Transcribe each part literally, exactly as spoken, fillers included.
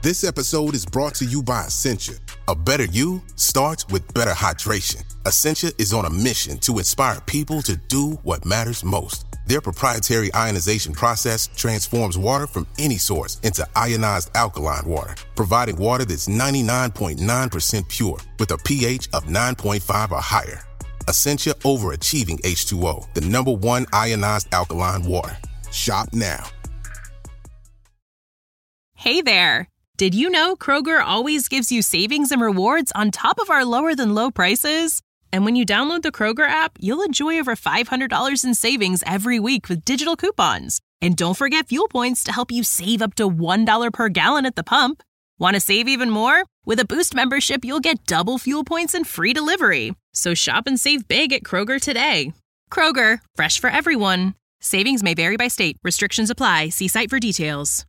This episode is brought to you by Essentia. A better you starts with better hydration. Essentia is on a mission to inspire people to do what matters most. Their proprietary ionization process transforms water from any source into ionized alkaline water, providing water that's ninety-nine point nine percent pure with a pH of nine point five or higher. Essentia Overachieving H two O, the number one ionized alkaline water. Shop now. Hey there. Did you know Kroger always gives you savings and rewards on top of our lower than low prices? And when you download the Kroger app, you'll enjoy over five hundred dollars in savings every week with digital coupons. And don't forget fuel points to help you save up to one dollar per gallon at the pump. Want to save even more? With a Boost membership, you'll get double fuel points and free delivery. So shop and save big at Kroger today. Kroger, fresh for everyone. Savings may vary by state. Restrictions apply. See site for details.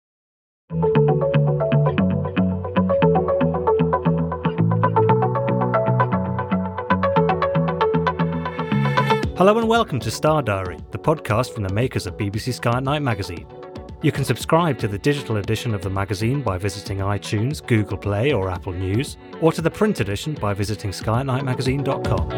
Hello and welcome to Star Diary, the podcast from the makers of B B C Sky at Night magazine. You can subscribe to the digital edition of the magazine by visiting iTunes, Google Play or Apple News, or to the print edition by visiting sky at night magazine dot com.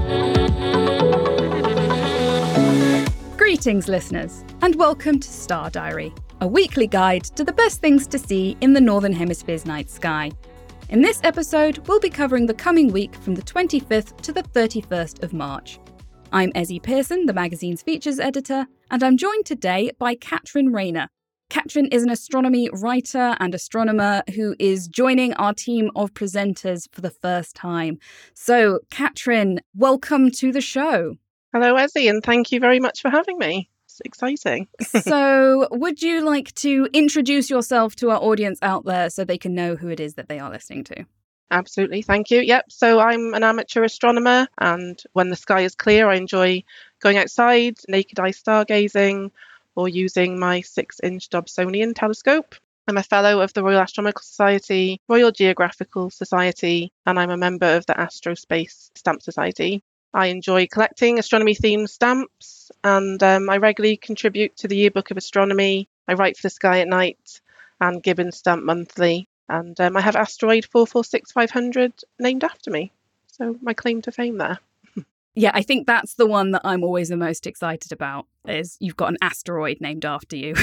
Greetings, listeners, and welcome to Star Diary, a weekly guide to the best things to see in the Northern Hemisphere's night sky. In this episode, we'll be covering the coming week from the twenty-fifth to the thirty-first of March. I'm Ezzy Pearson, the magazine's features editor, and I'm joined today by Katrin Rayner. Katrin is an astronomy writer and astronomer who is joining our team of presenters for the first time. So, Katrin, welcome to the show. Hello, Ezzy, and thank you very much for having me. It's exciting. So, would you like to introduce yourself to our audience out there so they can know who it is that they are listening to? Absolutely, thank you. Yep, so I'm an amateur astronomer, and when the sky is clear, I enjoy going outside, naked eye stargazing, or using my six-inch Dobsonian telescope. I'm a fellow of the Royal Astronomical Society, Royal Geographical Society, and I'm a member of the Astrospace Stamp Society. I enjoy collecting astronomy-themed stamps, and um, I regularly contribute to the Yearbook of Astronomy. I write for the Sky at Night and Gibbons Stamp Monthly. And um, I have asteroid four four six five hundred named after me. So my claim to fame there. Yeah, I think that's the one that I'm always the most excited about, is you've got an asteroid named after you.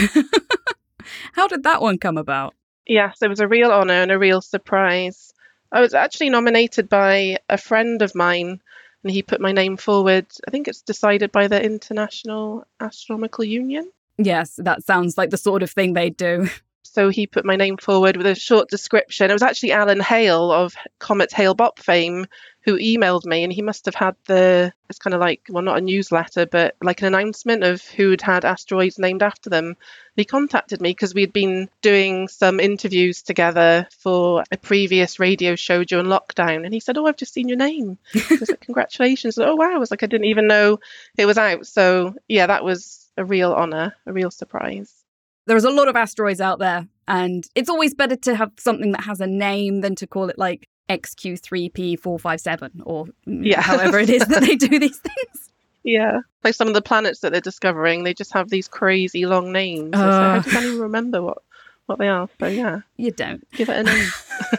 How did that one come about? Yes, it was a real honour and a real surprise. I was actually nominated by a friend of mine, and he put my name forward. I think it's decided by the International Astronomical Union. Yes, that sounds like the sort of thing they do. So he put my name forward with a short description. It was actually Alan Hale of Comet Hale-Bopp fame who emailed me, and he must have had the, it's kind of like, well, not a newsletter, but like an announcement of who'd had asteroids named after them. And he contacted me because we'd been doing some interviews together for a previous radio show during lockdown. And he said, oh, I've just seen your name. I was like, congratulations. Oh, wow. I was like, I didn't even know it was out. So yeah, that was a real honour, a real surprise. There's a lot of asteroids out there, and it's always better to have something that has a name than to call it like X Q three P four five seven or yeah. however it is that they do these things. Yeah, like some of the planets that they're discovering, they just have these crazy long names. Uh, so I can't even remember what, what they are. So yeah. You don't. Give it a name.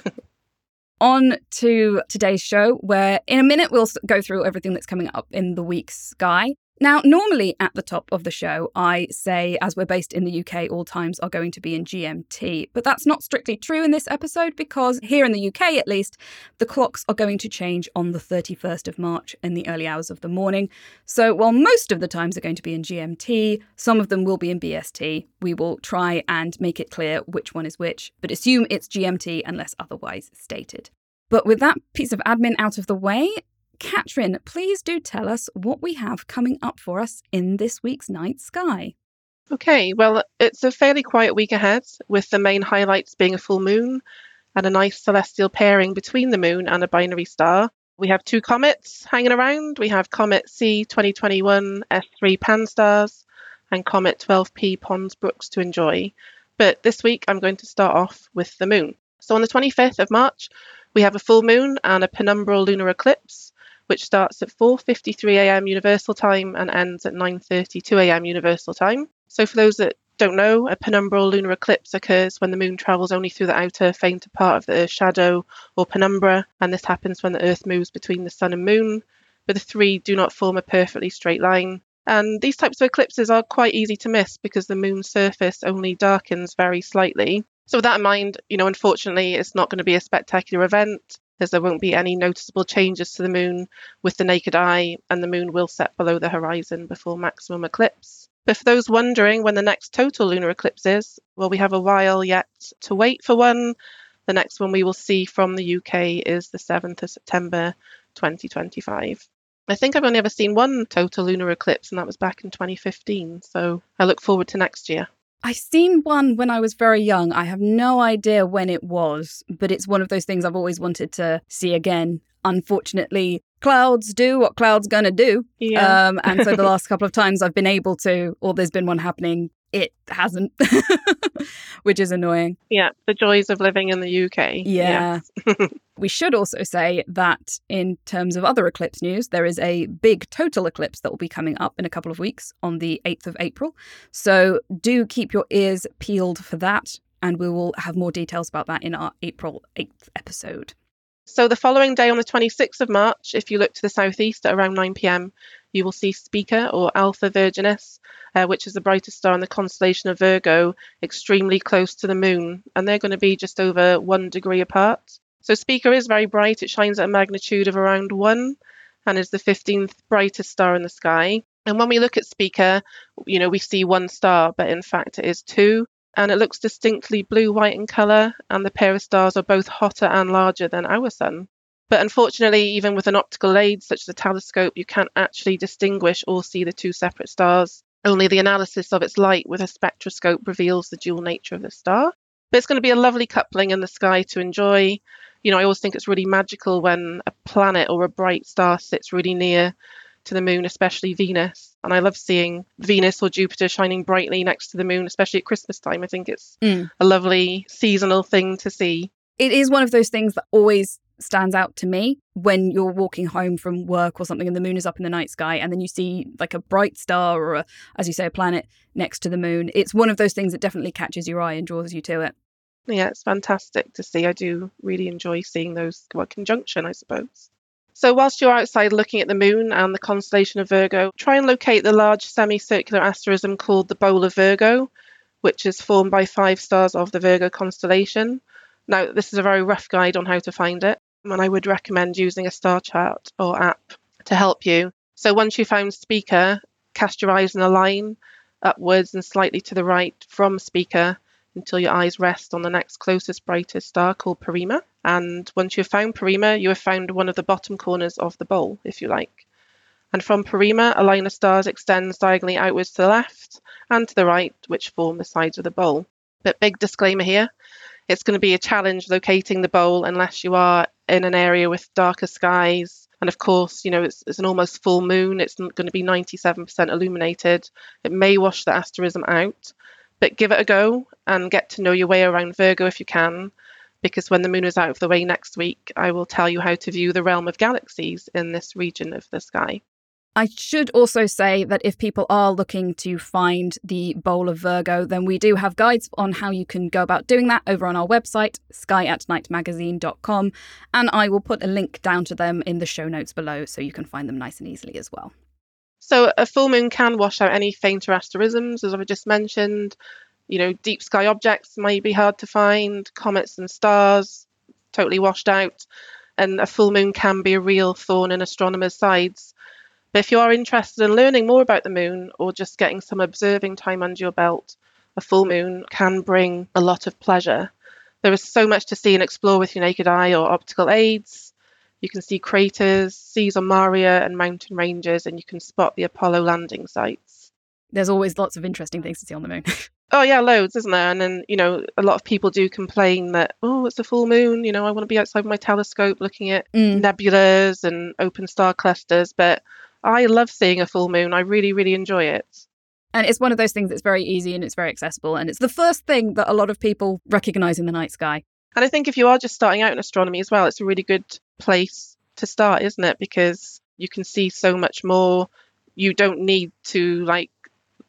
On to today's show, where in a minute we'll go through everything that's coming up in the week's sky. Now, normally at the top of the show, I say, as we're based in the U K, all times are going to be in G M T. But that's not strictly true in this episode because here in the U K, at least, the clocks are going to change on the thirty-first of March in the early hours of the morning. So while most of the times are going to be in G M T, some of them will be in B S T. We will try and make it clear which one is which, but assume it's G M T unless otherwise stated. But with that piece of admin out of the way, Katrin, please do tell us what we have coming up for us in this week's night sky. Okay, well, it's a fairly quiet week ahead, with the main highlights being a full moon and a nice celestial pairing between the moon and a binary star. We have two comets hanging around. We have Comet C twenty twenty-one S three Pan-STARRS and Comet twelve P Pons-Brooks to enjoy. But this week, I'm going to start off with the moon. So on the twenty-fifth of March, we have a full moon and a penumbral lunar eclipse, which starts at four fifty-three a.m. Universal Time and ends at nine thirty-two a.m. Universal Time. So for those that don't know, a penumbral lunar eclipse occurs when the moon travels only through the outer, fainter part of the Earth's shadow, or penumbra, and this happens when the Earth moves between the sun and moon, but the three do not form a perfectly straight line. And these types of eclipses are quite easy to miss because the moon's surface only darkens very slightly. So with that in mind, you know, unfortunately, it's not going to be a spectacular event, as there won't be any noticeable changes to the moon with the naked eye, and the moon will set below the horizon before maximum eclipse. But for those wondering when the next total lunar eclipse is, well, we have a while yet to wait for one. The next one we will see from the U K is the seventh of September twenty twenty-five. I think I've only ever seen one total lunar eclipse, and that was back in twenty fifteen. So I look forward to next year. I seen one when I was very young. I have no idea when it was, but it's one of those things I've always wanted to see again. Unfortunately, clouds do what clouds gonna do. Yeah. Um, and so the last couple of times I've been able to, or there's been one happening, it hasn't, which is annoying. Yeah, the joys of living in the U K. Yeah. Yes. We should also say that in terms of other eclipse news, there is a big total eclipse that will be coming up in a couple of weeks on the eighth of April. So do keep your ears peeled for that, and we will have more details about that in our April eighth episode. So the following day on the twenty-sixth of March, if you look to the southeast at around nine p.m, you will see Spica or Alpha Virginis, uh, which is the brightest star in the constellation of Virgo, extremely close to the moon, and they're going to be just over one degree apart. So Spica is very bright. It shines at a magnitude of around one and is the fifteenth brightest star in the sky. And when we look at Spica, you know, we see one star, but in fact it is two. And it looks distinctly blue-white in colour, and the pair of stars are both hotter and larger than our sun. But unfortunately, even with an optical aid such as a telescope, you can't actually distinguish or see the two separate stars. Only the analysis of its light with a spectroscope reveals the dual nature of the star. But it's going to be a lovely coupling in the sky to enjoy. You know, I always think it's really magical when a planet or a bright star sits really near to the moon, especially Venus. And I love seeing Venus or Jupiter shining brightly next to the moon, especially at Christmas time. I think it's mm. a lovely seasonal thing to see. It is one of those things that always stands out to me when you're walking home from work or something and the moon is up in the night sky and then you see like a bright star or, a, as you say, a planet next to the moon. It's one of those things that definitely catches your eye and draws you to it. Yeah, it's fantastic to see. I do really enjoy seeing those, well, conjunction, I suppose. So whilst you're outside looking at the moon and the constellation of Virgo, try and locate the large semicircular asterism called the Bowl of Virgo, which is formed by five stars of the Virgo constellation. Now, this is a very rough guide on how to find it, and I would recommend using a star chart or app to help you. So once you've found Spica, cast your eyes in a line upwards and slightly to the right from Spica until your eyes rest on the next closest brightest star called Porrima. And once you've found Porrima, you have found one of the bottom corners of the bowl, if you like. And from Porrima, a line of stars extends diagonally outwards to the left and to the right, which form the sides of the bowl. But big disclaimer here, it's going to be a challenge locating the bowl unless you are in an area with darker skies. And of course, you know, it's, it's an almost full moon. It's going to be ninety-seven percent illuminated. It may wash the asterism out. But give it a go and get to know your way around Virgo if you can, because when the moon is out of the way next week, I will tell you how to view the realm of galaxies in this region of the sky. I should also say that if people are looking to find the Bowl of Virgo, then we do have guides on how you can go about doing that over on our website, sky at night magazine dot com, and I will put a link down to them in the show notes below so you can find them nice and easily as well. So a full moon can wash out any fainter asterisms, as I've just mentioned. You know, deep sky objects might be hard to find, comets and stars, totally washed out. And a full moon can be a real thorn in astronomers' sides. But if you are interested in learning more about the moon or just getting some observing time under your belt, a full moon can bring a lot of pleasure. There is so much to see and explore with your naked eye or optical aids. You can see craters, seas on Maria and mountain ranges, and you can spot the Apollo landing sites. There's always lots of interesting things to see on the moon. Oh yeah, loads, isn't there? And then, you know, a lot of people do complain that, oh, it's a full moon, you know, I want to be outside my telescope looking at mm. nebulas and open star clusters. But I love seeing a full moon. I really, really enjoy it. And it's one of those things that's very easy and it's very accessible. And it's the first thing that a lot of people recognise in the night sky. And I think if you are just starting out in astronomy as well, it's a really good place to start, isn't it? Because you can see so much more. You don't need to like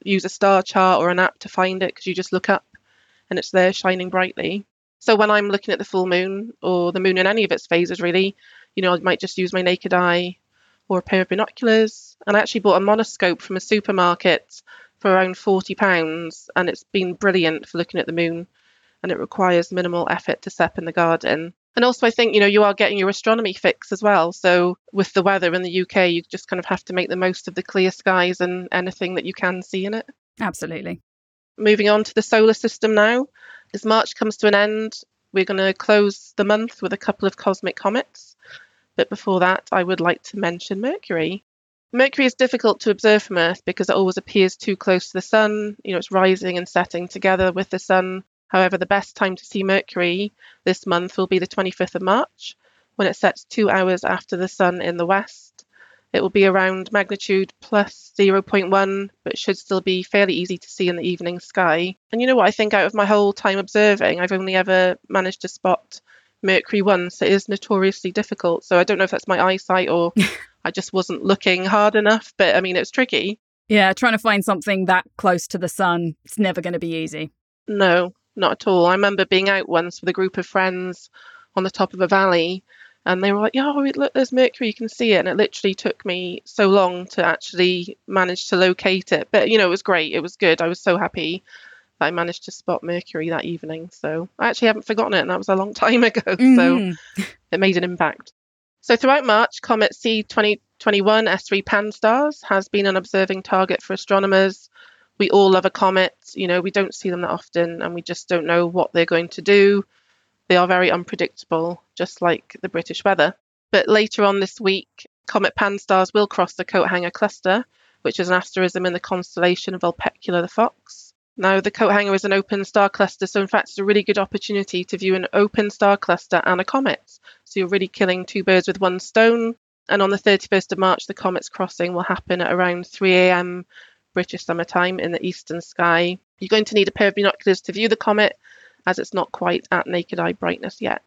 use a star chart or an app to find it, because you just look up and it's there shining brightly. So when I'm looking at the full moon or the moon in any of its phases, really, you know, I might just use my naked eye or a pair of binoculars. And I actually bought a monoscope from a supermarket for around forty pounds, and it's been brilliant for looking at the moon, and it requires minimal effort to set up in the garden. And also, I think, you know, you are getting your astronomy fix as well. So with the weather in the U K, you just kind of have to make the most of the clear skies and anything that you can see in it. Absolutely. Moving on to the solar system now. As March comes to an end, we're going to close the month with a couple of cosmic comets. But before that, I would like to mention Mercury. Mercury is difficult to observe from Earth because it always appears too close to the sun. You know, it's rising and setting together with the sun. However, the best time to see Mercury this month will be the twenty-fifth of March, when it sets two hours after the sun in the west. It will be around magnitude plus zero point one, but should still be fairly easy to see in the evening sky. And you know what? I think out of my whole time observing, I've only ever managed to spot Mercury once. It is notoriously difficult. So I don't know if that's my eyesight or I just wasn't looking hard enough. But I mean, it's tricky. Yeah, trying to find something that close to the sun, it's never going to be easy. No, not at all. I remember being out once with a group of friends on the top of a valley, and they were like, yeah, oh, look, there's Mercury, you can see it. And it literally took me so long to actually manage to locate it. But, you know, it was great. It was good. I was so happy that I managed to spot Mercury that evening. So I actually haven't forgotten it, and that was a long time ago. Mm-hmm. So it made an impact. So throughout March, comet C twenty twenty-one S three Pan-STARRS has been an observing target for astronomers. We all love a comet. You know, we don't see them that often, and we just don't know what they're going to do. They are very unpredictable, just like the British weather. But later on this week, comet Pan-STARRS will cross the Coathanger Cluster, which is an asterism in the constellation of Vulpecula the Fox. Now, the Coathanger is an open star cluster, so in fact it's a really good opportunity to view an open star cluster and a comet. So you're really killing two birds with one stone. And on the thirty-first of March, the comet's crossing will happen at around three a.m. British summer time in the eastern sky. You're going to need a pair of binoculars to view the comet, as it's not quite at naked eye brightness yet.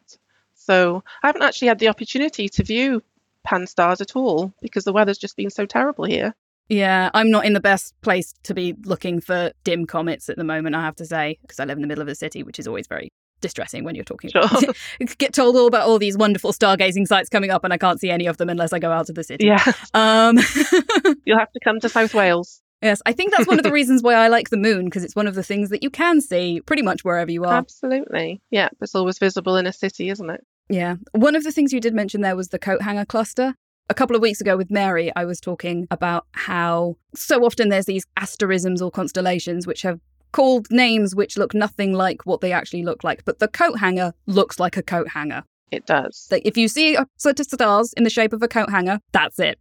So I haven't actually had the opportunity to view Pan-STARRS at all because the weather's just been so terrible here. Yeah, I'm not in the best place to be looking for dim comets at the moment, I have to say, because I live in the middle of a city, which is always very distressing when you're talking. Sure. Get told all about all these wonderful stargazing sites coming up, and I can't see any of them unless I go out of the city. Yeah. Um, You'll have to come to South Wales. Yes, I think that's one of the reasons why I like the moon, because it's one of the things that you can see pretty much wherever you are. Absolutely. Yeah, it's always visible in a city, isn't it? Yeah. One of the things you did mention there was the Coathanger Cluster. A couple of weeks ago with Mary, I was talking about how so often there's these asterisms or constellations which have called names which look nothing like what they actually look like. But the Coathanger looks like a coat hanger. It does. Like if you see a set of stars in the shape of a coat hanger, that's it.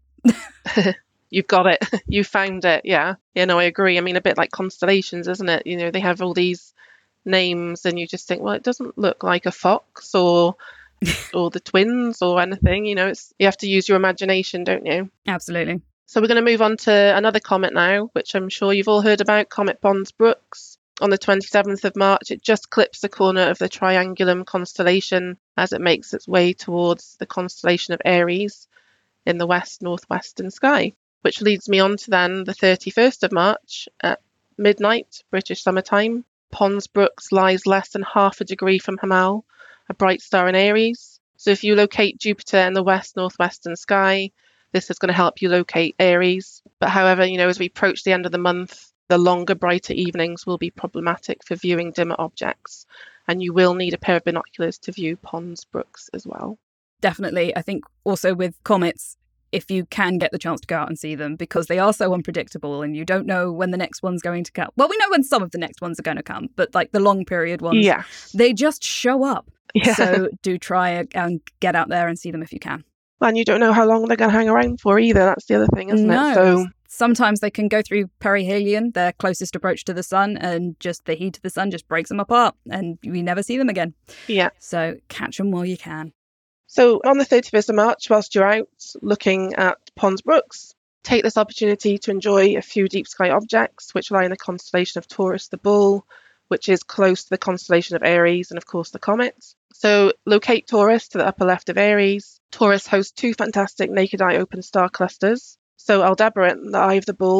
You've got it. You found it. Yeah. Yeah, no, I agree. I mean, a bit like constellations, isn't it? You know, they have all these names and you just think, well, it doesn't look like a fox or or the twins or anything. You know, it's you have to use your imagination, don't you? Absolutely. So we're going to move on to another comet now, which I'm sure you've all heard about, Comet Pons-Brooks. On the twenty-seventh of March, it just clips the corner of the Triangulum constellation as it makes its way towards the constellation of Aries in the west-northwestern sky. Which leads me on to then the thirty-first of March at midnight, British summertime. Pons-Brooks lies less than half a degree from Hamal, a bright star in Aries. So if you locate Jupiter in the west-northwestern sky, this is going to help you locate Aries. But however, you know, as we approach the end of the month, the longer, brighter evenings will be problematic for viewing dimmer objects. And you will need a pair of binoculars to view Pons-Brooks as well. Definitely. I think also with comets, if you can get the chance to go out and see them, because they are so unpredictable and you don't know when the next one's going to come. Well, we know when some of the next ones are going to come, but like the long period ones, yeah. They just show up. Yeah. So do try and get out there and see them if you can. And you don't know how long they're going to hang around for either. That's the other thing, isn't no. it? So sometimes they can go through perihelion, their closest approach to the sun, and just the heat of the sun just breaks them apart and we never see them again. Yeah. So catch them while you can. So on the thirty-first of March, whilst you're out looking at Pons-Brooks, take this opportunity to enjoy a few deep sky objects which lie in the constellation of Taurus the Bull, which is close to the constellation of Aries and, of course, the comet. So locate Taurus to the upper left of Aries. Taurus hosts two fantastic naked eye open star clusters. So Aldebaran, the Eye of the Bull,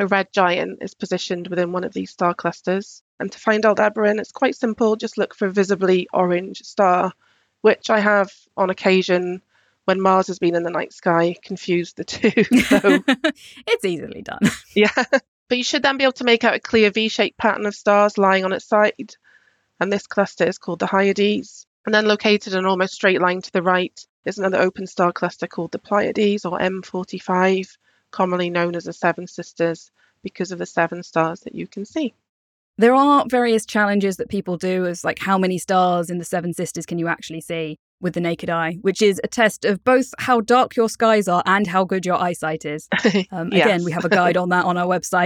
a red giant is positioned within one of these star clusters. And to find Aldebaran, it's quite simple. Just look for a visibly orange star, which I have on occasion when Mars has been in the night sky, confused the two. So, it's easily done. Yeah. But you should then be able to make out a clear V-shaped pattern of stars lying on its side. And this cluster is called the Hyades. And then located in an almost straight line to the right is another open star cluster called the Pleiades, or M forty-five, commonly known as the Seven Sisters, because of the seven stars that you can see. There are various challenges that people do, as like how many stars in the Seven Sisters can you actually see with the naked eye, which is a test of both how dark your skies are and how good your eyesight is. Um, Yes. Again, we have a guide on that on our website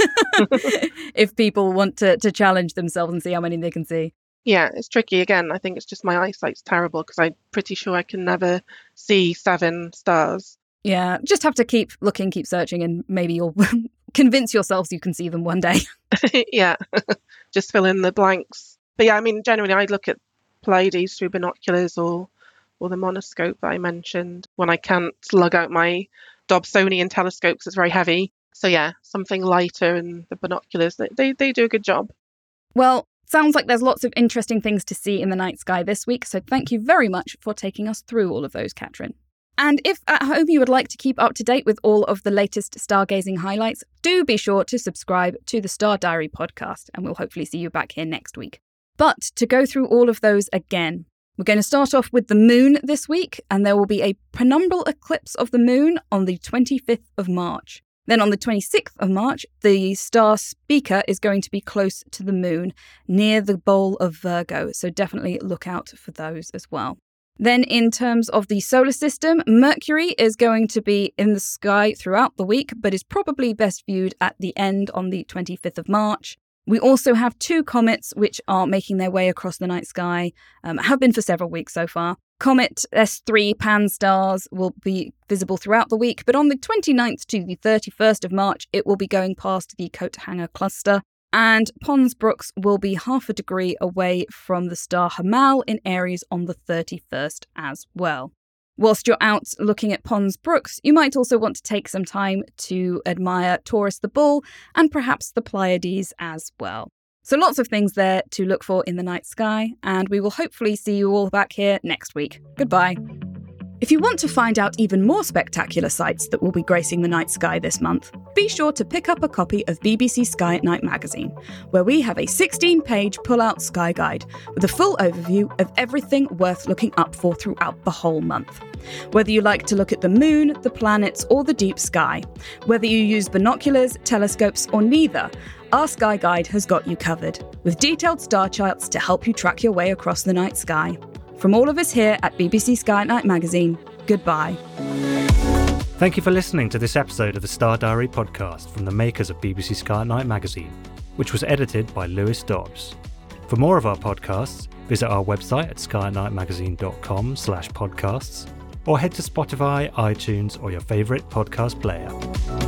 if people want to, to challenge themselves and see how many they can see. Yeah, it's tricky. Again, I think it's just my eyesight's terrible because I'm pretty sure I can never see seven stars. Yeah, just have to keep looking, keep searching, and maybe you'll convince yourselves you can see them one day. Yeah, just fill in the blanks. But yeah, I mean, generally I look at Pleiades through binoculars or or the monoscope that I mentioned when I can't lug out my Dobsonian telescope because it's very heavy. So yeah, something lighter and the binoculars, they, they, they do a good job. Well, sounds like there's lots of interesting things to see in the night sky this week, so thank you very much for taking us through all of those, Katrin. And if at home you would like to keep up to date with all of the latest stargazing highlights, do be sure to subscribe to the Star Diary podcast, and we'll hopefully see you back here next week. But to go through all of those again, we're going to start off with the moon this week, and there will be a penumbral eclipse of the moon on the twenty-fifth of March. Then on the twenty-sixth of March, the star Spica is going to be close to the moon, near the bowl of Virgo, so definitely look out for those as well. Then in terms of the solar system, Mercury is going to be in the sky throughout the week, but is probably best viewed at the end on the twenty-fifth of March. We also have two comets which are making their way across the night sky, um, have been for several weeks so far. Comet S three Pan-STARRS will be visible throughout the week, but on the twenty-ninth to the thirty-first of March, it will be going past the Coathanger cluster. And Pons Brooks will be half a degree away from the star Hamal in Aries on the thirty-first as well. Whilst you're out looking at Pons Brooks, you might also want to take some time to admire Taurus the Bull and perhaps the Pleiades as well. So lots of things there to look for in the night sky, and we will hopefully see you all back here next week. Goodbye. If you want to find out even more spectacular sights that will be gracing the night sky this month, be sure to pick up a copy of B B C Sky at Night magazine, where we have a sixteen-page pull-out sky guide with a full overview of everything worth looking up for throughout the whole month. Whether you like to look at the moon, the planets, or the deep sky, whether you use binoculars, telescopes, or neither, our Sky Guide has got you covered, with detailed star charts to help you track your way across the night sky. From all of us here at B B C Sky at Night magazine, goodbye. Thank you for listening to this episode of the Star Diary podcast from the makers of B B C Sky at Night magazine, which was edited by Lewis Dobbs. For more of our podcasts, visit our website at sky at night magazine dot com slash podcasts or head to Spotify, iTunes, or your favourite podcast player.